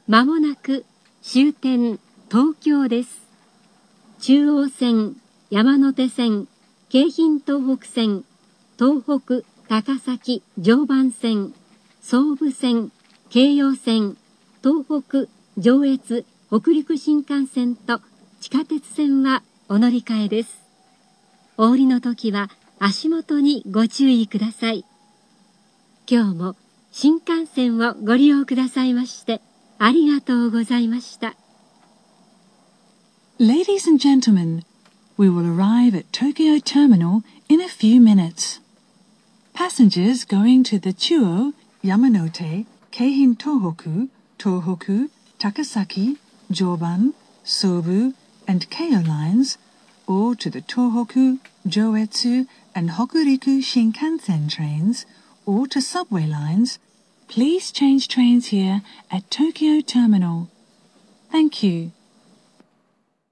まもなく終点東京です。中央線、山手線、京浜東北線、東北、高崎、常磐線、総武線、京葉線、東北、上越、北陸新幹線と地下鉄線はお乗り換えです。お降りの時は足元にご注意ください。今日も新幹線をご利用くださいましてありがとうございました。 Ladies and gentlemen, we will arrive at Tokyo Terminal in a few minutes. Passengers going to the Chuo, Yamanote, Keihin Tohoku, Tohoku, Takasaki, Joban, Sobu, and Keio lines, or to the Tohoku, Joetsu, and Hokuriku Shinkansen trains, or to subway lines, please change trains here at Tokyo Terminal. Thank you.